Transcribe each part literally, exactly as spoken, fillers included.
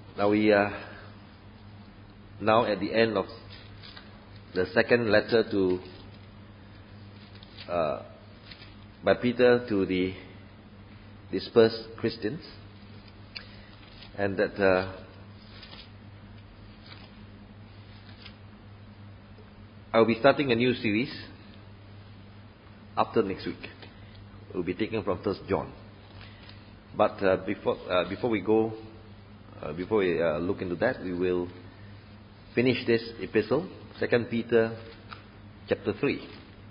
Now we are now at the end of the second letter to uh, by Peter to the dispersed Christians, and that uh, I'll be starting a new series after next week. It will be taken from First John. But uh, before uh, before we go, uh, before we uh, look into that, we will finish this epistle, Second Peter, chapter three.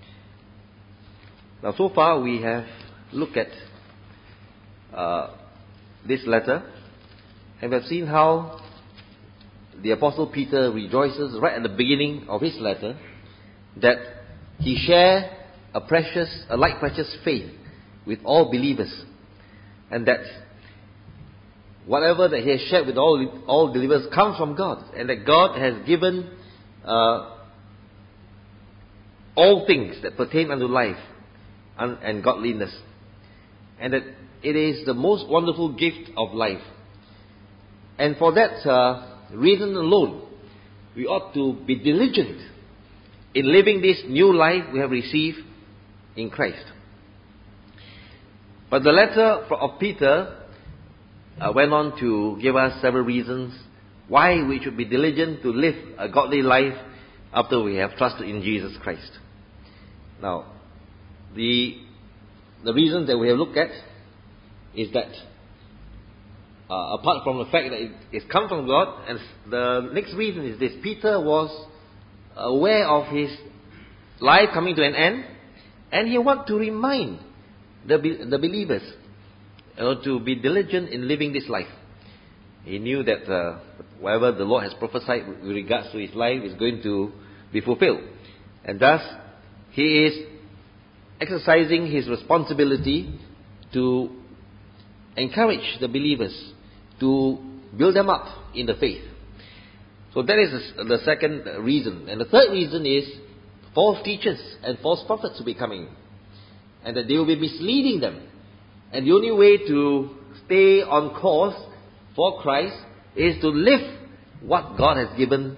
Now, so far we have looked at uh, this letter, and we have seen how the Apostle Peter rejoices right at the beginning of his letter that he shared a precious, a like precious faith with all believers, and that whatever that he has shared with all all believers comes from God, and that God has given uh, all things that pertain unto life and, and godliness, and that it is the most wonderful gift of life. And for that uh, reason alone, we ought to be diligent in living this new life we have received in Christ. But the letter of Peter uh, went on to give us several reasons why we should be diligent to live a godly life after we have trusted in Jesus Christ. Now, the the reasons that we have looked at is that uh, apart from the fact that it, it's come from God, and the next reason is this: Peter was aware of his life coming to an end, and he wanted to remind the the believers, you know, to be diligent in living this life. He knew that uh, whatever the Lord has prophesied with regards to his life is going to be fulfilled, and thus he is exercising his responsibility to encourage the believers, to build them up in the faith. So that is the second reason. And the third reason is false teachers and false prophets will be coming, and that they will be misleading them. And the only way to stay on course for Christ is to live what God has given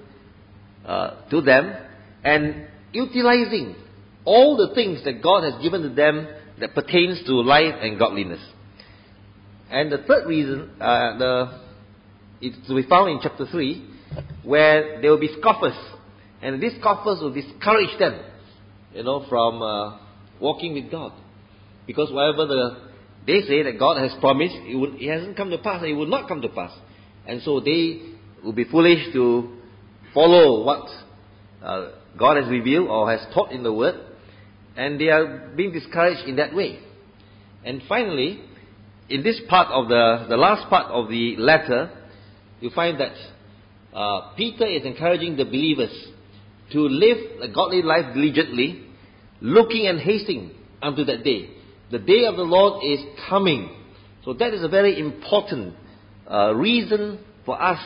uh, to them, and utilizing all the things that God has given to them that pertains to life and godliness. And the third reason, uh, the it's to be found in chapter three, where there will be scoffers, and these scoffers will discourage them, you know, from uh, walking with God, because whatever the they say that God has promised, it, would, it hasn't come to pass, it will not come to pass, and so they will be foolish to follow what uh, God has revealed or has taught in the Word, and they are being discouraged in that way. And finally, in this part of the the last part of the letter, you find that uh, Peter is encouraging the believers to live a godly life diligently, looking and hasting unto that day. The day of the Lord is coming. So that is a very important uh, reason for us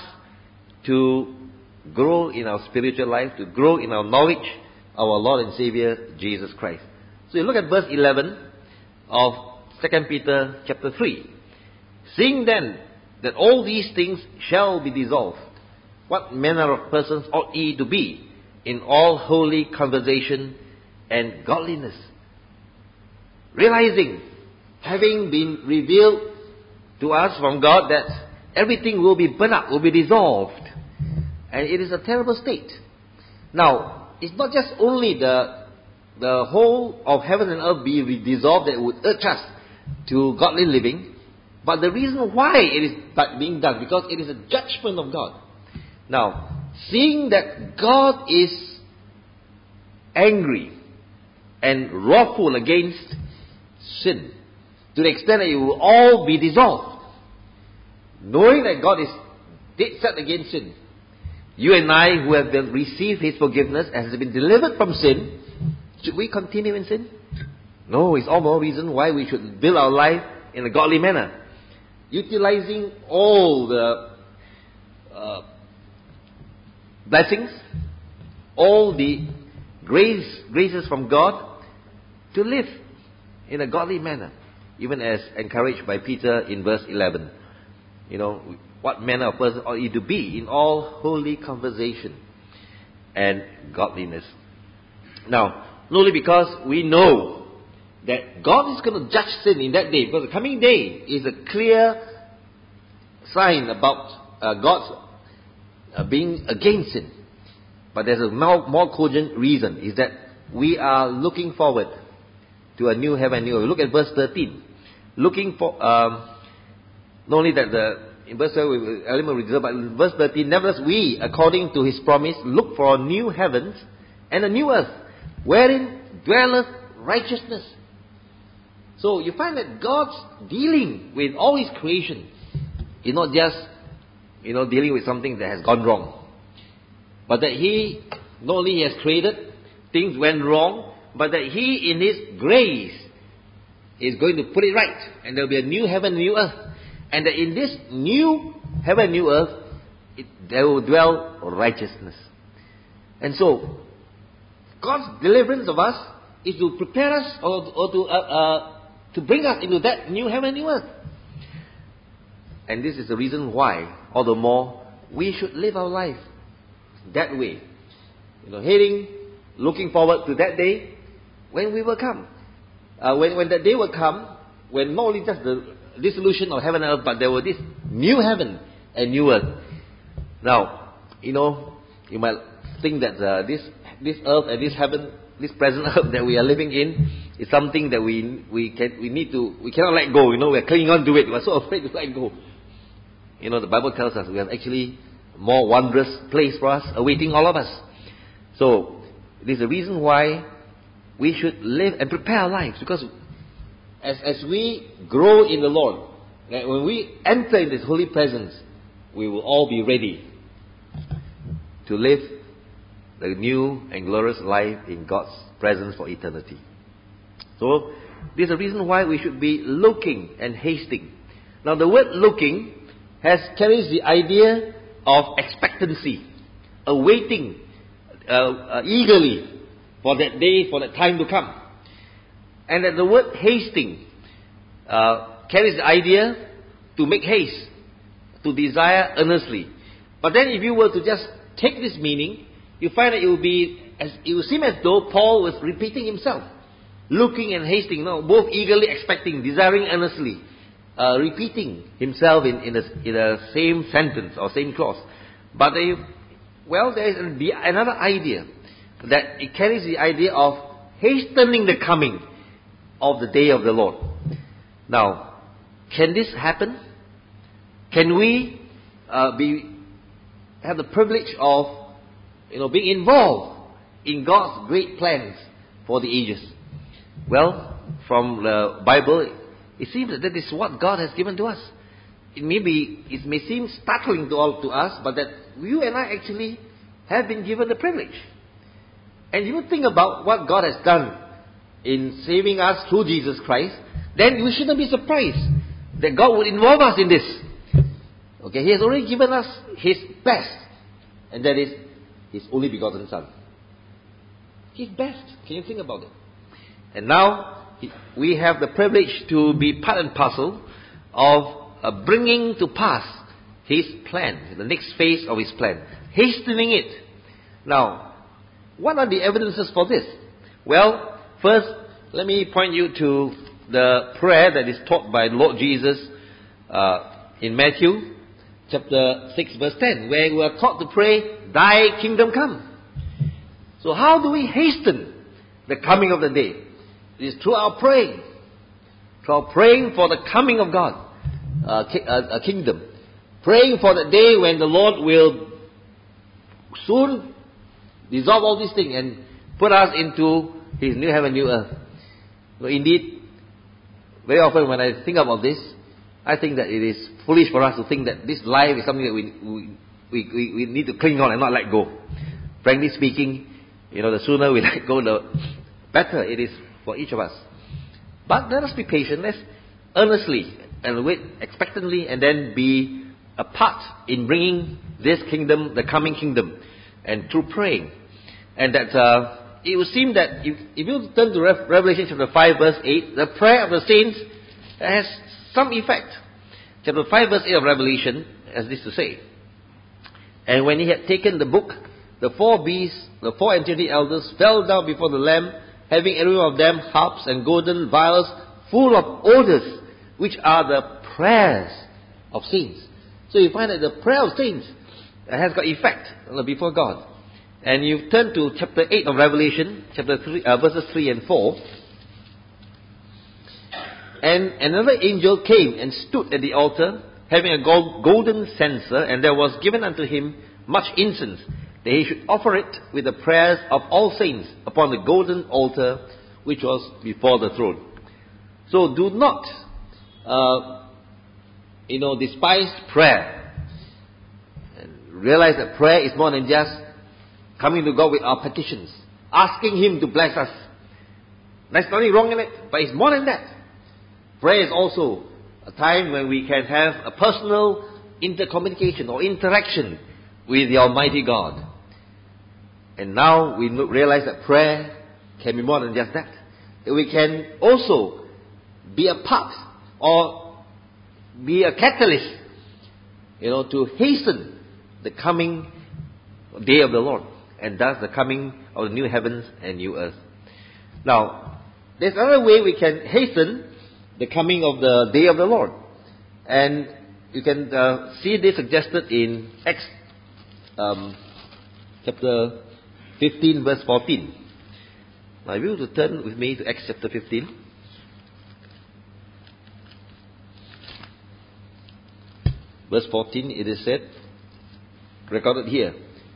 to grow in our spiritual life, to grow in our knowledge of our Lord and Savior Jesus Christ. So you look at verse eleven of Second Peter chapter three. Seeing then that all these things shall be dissolved, what manner of persons ought ye to be in all holy conversation and godliness? Realizing, having been revealed to us from God, that everything will be burnt up, will be dissolved. And it is a terrible state. Now, it's not just only the the whole of heaven and earth be dissolved that would urge us to godly living, but the reason why it is being done, because it is a judgment of God. Now, seeing that God is angry and wrathful against sin, to the extent that it will all be dissolved, knowing that God is dead set against sin, you and I, who have been, received His forgiveness and has been delivered from sin, should we continue in sin? No, it's all more reason why we should build our life in a godly manner, utilizing all the uh, blessings, all the grace, graces from God, to live in a godly manner, even as encouraged by Peter in verse eleven. you know, what manner of person ought you to be in all holy conversation and godliness. Now, not only because we know that God is going to judge sin in that day, because the coming day is a clear sign about uh, God's uh, being against sin. But there's a more, more cogent reason, is that we are looking forward to a new heaven and new earth. Look at verse thirteen. Looking for, um, not only that the, in verse twelve, element of reserve, but in verse thirteen, nevertheless we, according to his promise, look for a new heavens and a new earth, wherein dwelleth righteousness. So you find that God's dealing with all his creation. He's not just, you know, dealing with something that has gone wrong, but that he, not only he has created, things went wrong, but that he in his grace is going to put it right. And there will be a new heaven and new earth. And that in this new heaven and new earth, it, there will dwell righteousness. And so, God's deliverance of us is to prepare us, or, or to, uh, uh, to bring us into that new heaven and new earth. And this is the reason why, all the more, we should live our life that way. You know, heading, looking forward to that day when we will come. Uh, when, when that day will come, when not only just the dissolution of heaven and earth, but there will this new heaven and new earth. Now, you know, you might think that uh, this this earth and this heaven, this present earth that we are living in, is something that we we can we need to we cannot let go. You know, we're clinging on to it. We're so afraid to let go. You know, the Bible tells us we have actually a more wondrous place for us awaiting all of us. So, it is the reason why we should live and prepare our lives, because as as we grow in the Lord, that when we enter in this holy presence, we will all be ready to live the new and glorious life in God's presence for eternity. So, this is the reason why we should be looking and hasting. Now, the word looking has carries the idea of expectancy, awaiting uh, uh, eagerly for that day, for that time to come. And that the word hasting uh, carries the idea to make haste, to desire earnestly. But then if you were to just take this meaning, you find that it will be, as, it will seem as though Paul was repeating himself. Looking and hasting, no, both eagerly expecting, desiring earnestly, uh, repeating himself in, in, a, in a same sentence or same clause. But they, well, there is another idea, that it carries the idea of hastening the coming of the day of the Lord. Now, can this happen? Can we uh, be have the privilege of, you know, being involved in God's great plans for the ages? Well, from the Bible, it seems that that is what God has given to us. It may be, it may seem startling to all to us, but that you and I actually have been given the privilege. And you think about what God has done in saving us through Jesus Christ, then we shouldn't be surprised that God would involve us in this. Okay, He has already given us His best, and that is His only begotten Son. His best. Can you think about it? And now we have the privilege to be part and parcel of uh, bringing to pass His plan, the next phase of His plan, hastening it. Now, what are the evidences for this? Well, first, let me point you to the prayer that is taught by Lord Jesus uh, in Matthew chapter six verse ten, where we are taught to pray, Thy kingdom come. So how do we hasten the coming of the day? It is through our praying. Through our praying for the coming of God, uh, ki- uh, a kingdom. Praying for the day when the Lord will soon dissolve all these things and put us into His new heaven, new earth. So indeed, very often when I think about this, I think that it is foolish for us to think that this life is something that we we, we, we need to cling on and not let go. Frankly speaking, you know, the sooner we let go, the better it is for each of us. But let us be patient. Let's earnestly and wait expectantly, and then be a part in bringing this kingdom, the coming kingdom, and through praying. And that uh, it would seem that if, if you turn to Revelation chapter five verse eight, the prayer of the saints has some effect. chapter five verse eight of Revelation has this to say. And when he had taken the book, the four beasts, the four enchanted elders, fell down before the Lamb, having every one of them harps and golden vials full of odors, which are the prayers of saints. So you find that the prayer of saints has got effect before God. And you turn to chapter eight of Revelation, chapter three, uh, verses three and four. And another angel came and stood at the altar, having a gold, golden censer, and there was given unto him much incense, that he should offer it with the prayers of all saints upon the golden altar which was before the throne. So do not, uh, you know, despise prayer. And realize that prayer is more than just coming to God with our petitions, asking Him to bless us. There's nothing wrong in it, but it's more than that. Prayer is also a time when we can have a personal intercommunication or interaction with the Almighty God. And now we realize that prayer can be more than just that. That we can also be a part or be a catalyst, you know, to hasten the coming day of the Lord, and thus the coming of the new heavens and new earth. Now, there's another way we can hasten the coming of the day of the Lord. And you can uh, see this suggested in Acts um, chapter fifteen, verse fourteen. Now, if you were to turn with me to Acts chapter fifteen. Verse fourteen, it is said, recorded here.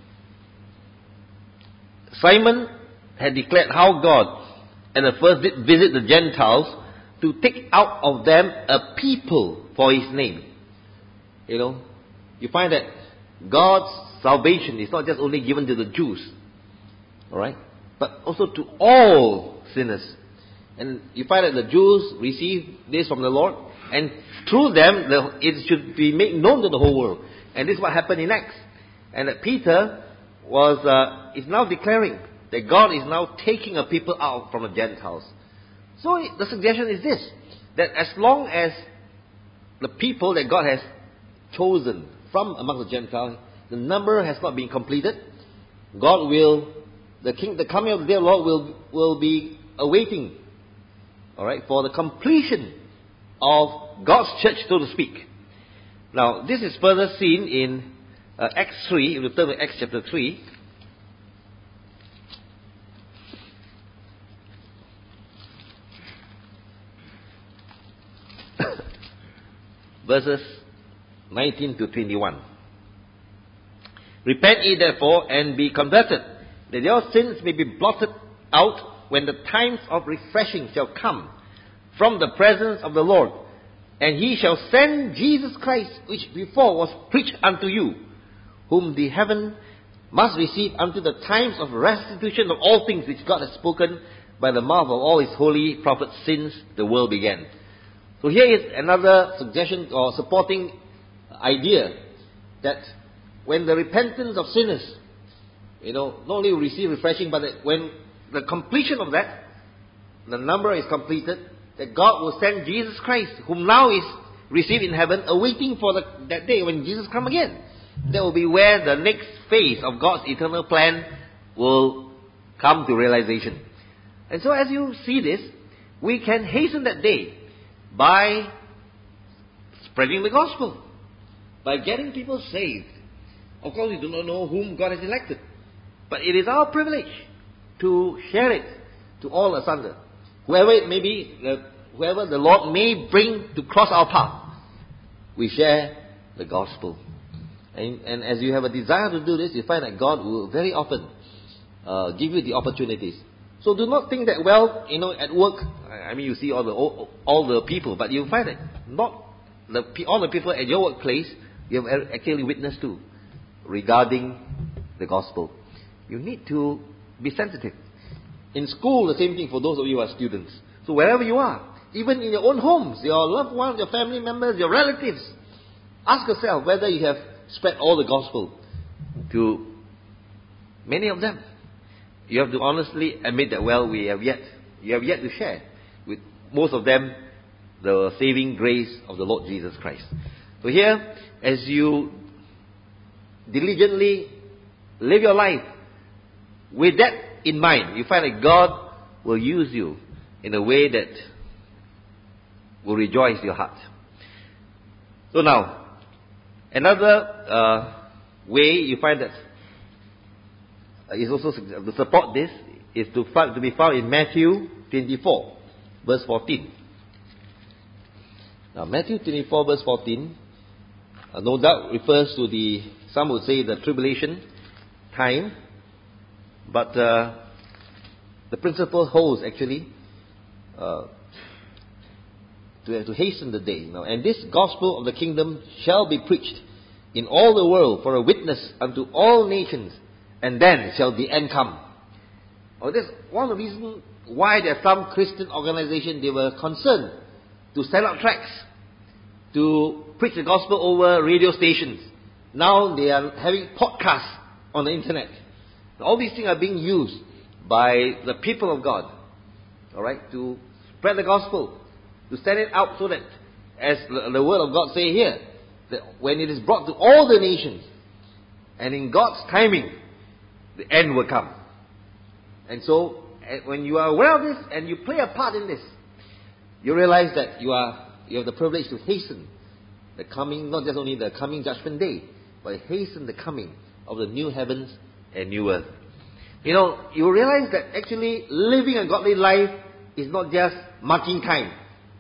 Simon had declared how God at the first did visit the Gentiles to take out of them a people for His name. You know, you find that God's salvation is not just only given to the Jews, alright, but also to all sinners. And you find that the Jews receive this from the Lord, and through them the, it should be made known to the whole world. And this is what happened in Acts. And that Peter was uh, is now declaring that God is now taking a people out from the Gentiles. So the suggestion is this, that as long as the people that God has chosen from among the Gentiles, the number has not been completed, God will, the king, the coming of the day of the Lord will, will be awaiting, all right, for the completion of God's church, so to speak. Now, this is further seen in uh, Acts three, if you turn to Acts chapter three. Verses nineteen to twenty-one. Repent ye therefore and be converted, that your sins may be blotted out when the times of refreshing shall come from the presence of the Lord. And He shall send Jesus Christ, which before was preached unto you, whom the heaven must receive unto the times of restitution of all things which God has spoken by the mouth of all His holy prophets since the world began. So here is another suggestion or supporting idea, that when the repentance of sinners, you know, not only receive refreshing, but that when the completion of that, the number is completed, that God will send Jesus Christ, whom now is received in heaven, awaiting for the, that day when Jesus comes again. That will be where the next phase of God's eternal plan will come to realization. And so as you see this, we can hasten that day by spreading the gospel, by getting people saved. Of course, we do not know whom God has elected, but it is our privilege to share it to all asunder. Whoever it may be, whoever the Lord may bring to cross our path, we share the gospel. And, and as you have a desire to do this, you find that God will very often uh, give you the opportunities. So do not think that, well, you know, at work, I mean, you see all the all, all the people, but you find that not the all the people at your workplace you have actually witnessed to regarding the gospel. You need to be sensitive. In school, the same thing for those of you who are students. So wherever you are, even in your own homes, your loved ones, your family members, your relatives, ask yourself whether you have spread all the gospel to many of them. You have to honestly admit that, well, we have yet, you have yet to share with most of them the saving grace of the Lord Jesus Christ. So here, as you diligently live your life with that in mind, you find that God will use you in a way that will rejoice your heart. So now, another uh, way you find that is also to support this is to, find, to be found in Matthew twenty-four, verse fourteen. Now, Matthew twenty-four, verse fourteen, uh, no doubt refers to the, some would say, the tribulation time, but uh, the principle holds actually uh, to, to hasten the day. Now, and this gospel of the kingdom shall be preached in all the world for a witness unto all nations, and then shall the end come. Well, that's one of the reasons why there are some Christian organizations, they were concerned to send out tracts, to preach the gospel over radio stations. Now they are having podcasts on the internet. All these things are being used by the people of God, all right, to spread the gospel, to send it out so that, as the, the word of God say here, that when it is brought to all the nations, and in God's timing, the end will come. And so, when you are aware of this and you play a part in this, you realize that you are you have the privilege to hasten the coming, not just only the coming judgment day, but hasten the coming of the new heavens and new earth. You know, you realize that actually living a godly life is not just marking time.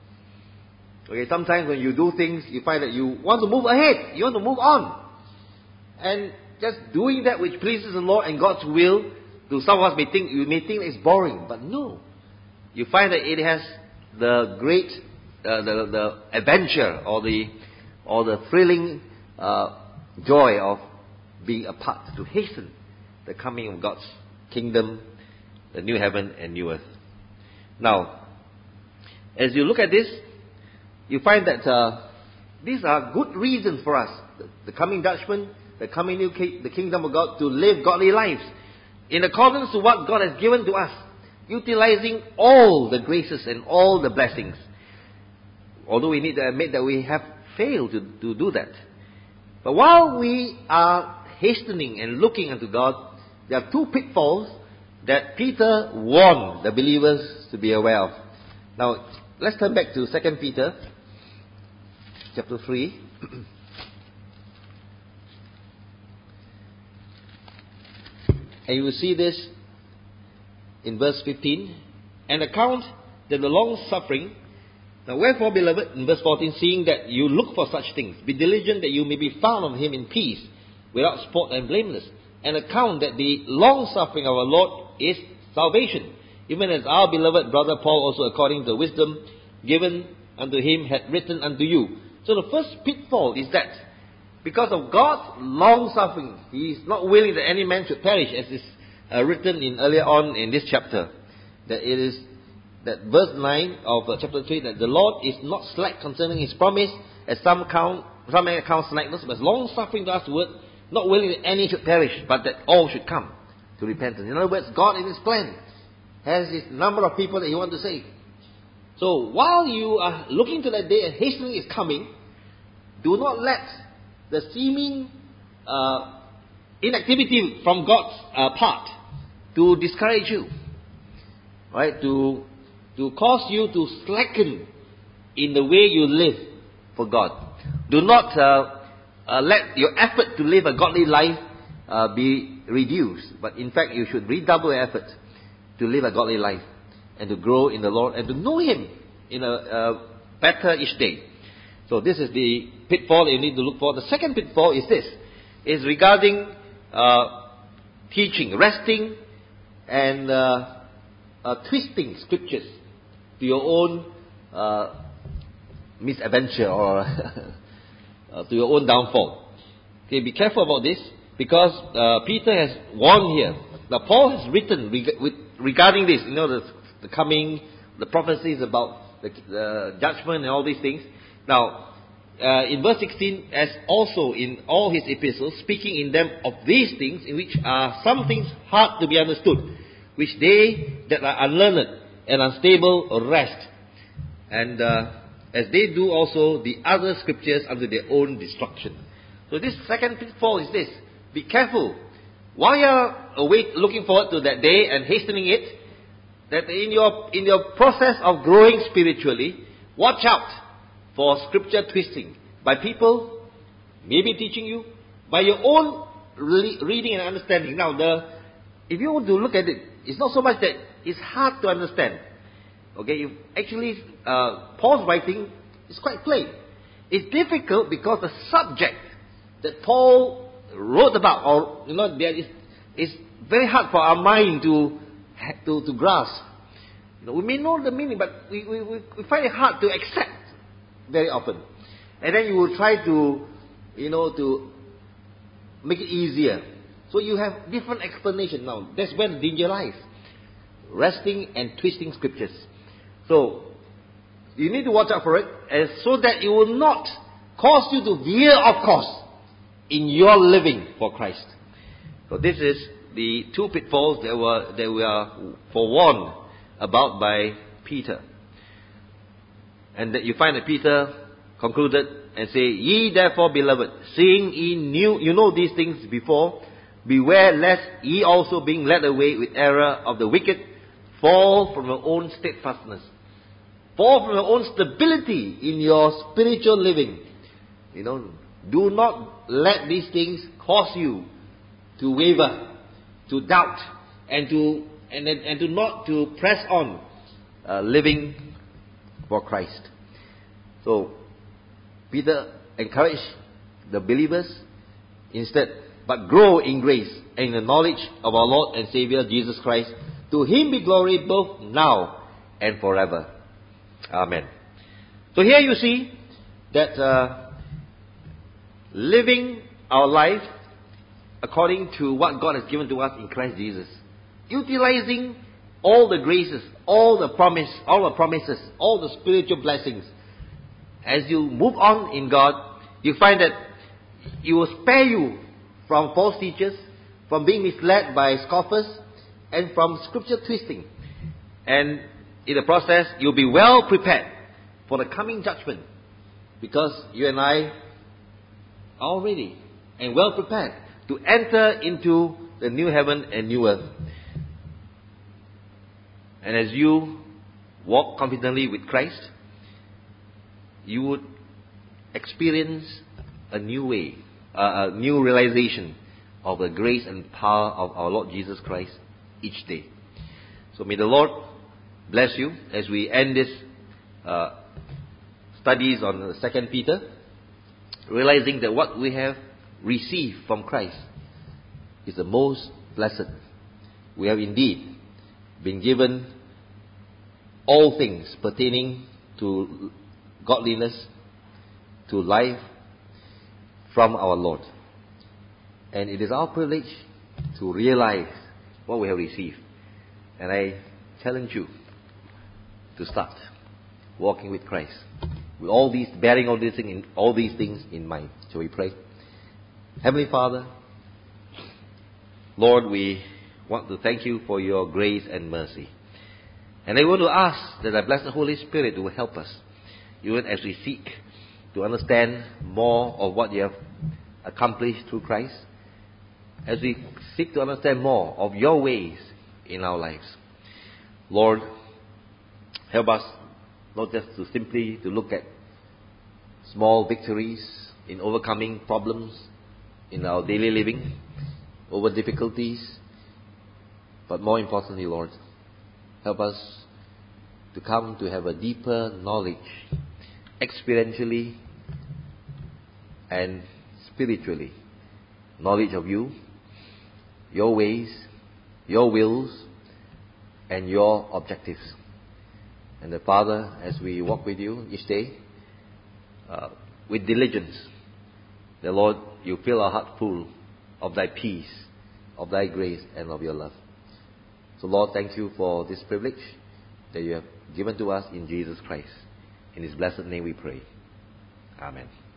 Okay, sometimes when you do things, you find that you want to move ahead, you want to move on. And just doing that which pleases the Lord and God's will, to some of us may think, you may think it's boring, but no. You find that it has the great, uh, the, the adventure or the, or the thrilling uh, joy of being a part to hasten the coming of God's kingdom, the new heaven and new earth. Now, as you look at this, you find that uh, these are good reasons for us, the, the coming judgment, the coming new ki- the kingdom of God, to live godly lives in accordance to what God has given to us, utilizing all the graces and all the blessings. Although we need to admit that we have failed to, to do that. But while we are hastening and looking unto God, there are two pitfalls that Peter warned the believers to be aware of. Now, let's turn back to Second Peter chapter three. And you will see this in verse fifteen. And account that the long suffering. Now wherefore, beloved, in verse fourteen, seeing that you look for such things, be diligent that you may be found of him in peace, without spot and blameless. And account that the long suffering of our Lord is salvation, even as our beloved brother Paul also, according to the wisdom given unto him, had written unto you. So the first pitfall is that because of God's long suffering, He is not willing that any man should perish, as is uh, written in earlier on in this chapter. That it is that verse nine of uh, chapter three, that the Lord is not slack concerning His promise, as some count some may account slackness, but long suffering to us word, not willing that any should perish, but that all should come to repentance. In other words, God in His plan has His number of people that He wants to save. So while you are looking to that day and hastening is coming, do not let the seeming uh, inactivity from God's uh, part to discourage you, right? To to cause you to slacken in the way you live for God. Do not uh, uh, let your effort to live a godly life uh, be reduced, but in fact you should redouble your effort to live a godly life and to grow in the Lord and to know Him in a uh, better each day. So this is the pitfall that you need to look for. The second pitfall is this, is regarding uh, teaching, resting and uh, uh, twisting scriptures to your own uh, misadventure or uh, to your own downfall. Okay, be careful about this, because uh, Peter has warned here. Now Paul has written reg- with, regarding this, you know, the, the coming, the prophecies about the, the judgment and all these things. Now, uh, in verse sixteen, as also in all his epistles, speaking in them of these things, in which are some things hard to be understood, which they that are unlearned and unstable rest. And uh, as they do also the other scriptures unto their own destruction. So this second pitfall is this. Be careful. While you're awake, looking forward to that day and hastening it, that in your, in your process of growing spiritually, watch out for scripture twisting by people, maybe teaching you, by your own re- reading and understanding. Now, the, if you want to look at it, it's not so much that it's hard to understand. Okay, you actually, uh, Paul's writing is quite plain. It's difficult because the subject that Paul wrote about, or you know, there is, is very hard for our mind to to, to grasp. You know, we may know the meaning, but we, we, we find it hard to accept very often. And then you will try to, you know, to make it easier. So you have different explanations now. That's where the danger lies. Resting and twisting scriptures. So, you need to watch out for it, and so that it will not cause you to veer off course in your living for Christ. So this is the two pitfalls that were that we are forewarned about by Peter. And that you find that Peter concluded and say, Ye therefore, beloved, seeing ye knew, you know these things before, beware lest ye also being led away with error of the wicked, fall from your own steadfastness. Fall from your own stability in your spiritual living. You know, do not let these things cause you to waver, to doubt, and to and and to not to press on, uh, living for Christ. So, Peter encouraged the believers instead, but grow in grace and in the knowledge of our Lord and Savior Jesus Christ. To Him be glory both now and forever. Amen. So here you see that uh, living our life according to what God has given to us in Christ Jesus, utilizing all the graces, all the promise, all the promises, all the spiritual blessings. As you move on in God, you find that He will spare you from false teachers, from being misled by scoffers, and from scripture twisting. And in the process, you'll be well prepared for the coming judgment, because you and I are all ready and well prepared to enter into the new heaven and new earth. And as you walk confidently with Christ, you would experience a new way, uh, a new realization of the grace and power of our Lord Jesus Christ each day. So may the Lord bless you as we end this uh, studies on Second Peter, realizing that what we have received from Christ is the most blessed. We have indeed been given all things pertaining to godliness, to life from our Lord. And it is our privilege to realize what we have received. And I challenge you to start walking with Christ, with all these, bearing all these things, in, all these things in mind. Shall we pray? Heavenly Father, Lord, we want to thank you for your grace and mercy. And I want to ask that the blessed Holy Spirit will help us, even as we seek to understand more of what you have accomplished through Christ, as we seek to understand more of your ways in our lives. Lord, help us not just to simply to look at small victories in overcoming problems in our daily living, over difficulties, but more importantly, Lord, help us to come to have a deeper knowledge, experientially and spiritually, knowledge of you, your ways, your wills, and your objectives. And the Father, as we walk with you each day, uh, with diligence, the Lord, you fill our heart full of thy peace, of thy grace, and of your love. So Lord, thank you for this privilege that you have given to us in Jesus Christ. In His blessed name we pray. Amen.